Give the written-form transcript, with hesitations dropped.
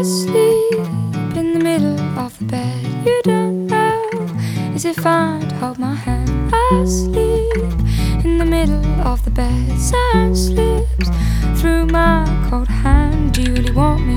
asleep in the middle of the bed. You don't know, is it fine to hold my hand? I sleep in the middle of the bed. Sand slips through my cold hand. Do you really want me?